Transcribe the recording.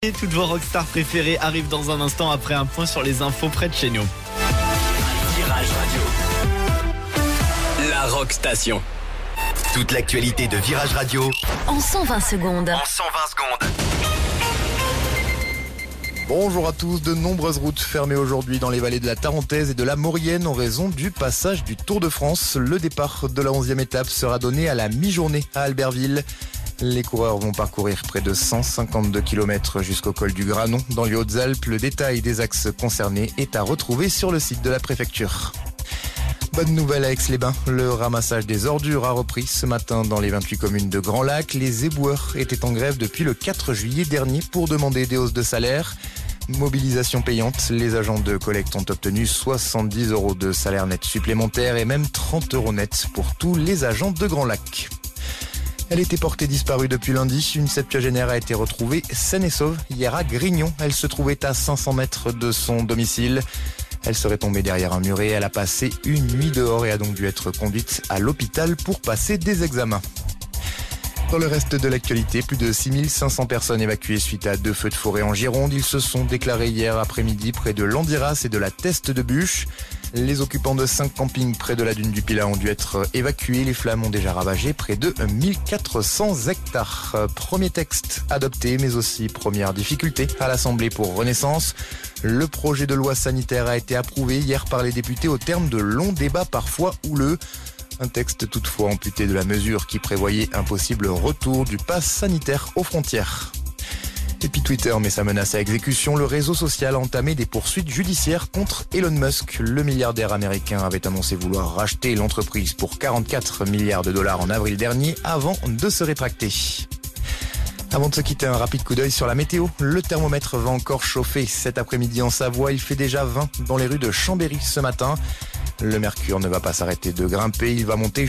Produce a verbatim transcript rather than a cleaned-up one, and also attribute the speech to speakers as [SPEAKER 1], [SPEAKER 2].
[SPEAKER 1] Et toutes vos rockstars préférées arrivent dans un instant après un point sur les infos près de chez nous.
[SPEAKER 2] Virage Radio, la Rock Station. Toute l'actualité de Virage Radio
[SPEAKER 3] en cent vingt secondes.
[SPEAKER 2] En cent vingt secondes.
[SPEAKER 4] Bonjour à tous, de nombreuses routes fermées aujourd'hui dans les vallées de la Tarentaise et de la Maurienne en raison du passage du Tour de France. Le départ de la onzième étape sera donné à la mi-journée à Albertville. Les coureurs vont parcourir près de cent cinquante-deux kilomètres jusqu'au col du Granon dans les Hautes-Alpes. Le détail des axes concernés est à retrouver sur le site de la préfecture. Bonne nouvelle à Aix-les-Bains, le ramassage des ordures a repris ce matin dans les vingt-huit communes de Grand Lac. Les éboueurs étaient en grève depuis le quatre juillet dernier pour demander des hausses de salaire. Mobilisation payante, les agents de collecte ont obtenu soixante-dix euros de salaire net supplémentaire et même trente euros net pour tous les agents de Grand Lac. Elle était portée disparue depuis lundi. Une septuagénaire a été retrouvée saine et sauve hier à Grignon. Elle se trouvait à cinq cents mètres de son domicile. Elle serait tombée derrière un muret. Elle a passé une nuit dehors et a donc dû être conduite à l'hôpital pour passer des examens. Dans le reste de l'actualité, plus de six mille cinq cents personnes évacuées suite à deux feux de forêt en Gironde. Ils se sont déclarés hier après-midi près de Landiras et de la Teste de Bûche. Les occupants de cinq campings près de la dune du Pilat ont dû être évacués. Les flammes ont déjà ravagé près de mille quatre cents hectares. Premier texte adopté, mais aussi première difficulté à l'Assemblée pour Renaissance. Le projet de loi sanitaire a été approuvé hier par les députés au terme de longs débats parfois houleux. Un texte toutefois amputé de la mesure qui prévoyait un possible retour du pass sanitaire aux frontières. Et puis Twitter met sa menace à exécution. Le réseau social a entamé des poursuites judiciaires contre Elon Musk. Le milliardaire américain avait annoncé vouloir racheter l'entreprise pour quarante-quatre milliards de dollars en avril dernier avant de se rétracter. Avant de se quitter, un rapide coup d'œil sur la météo. Le thermomètre va encore chauffer cet après-midi en Savoie. Il fait déjà vingt dans les rues de Chambéry ce matin. Le mercure ne va pas s'arrêter de grimper. Il va monter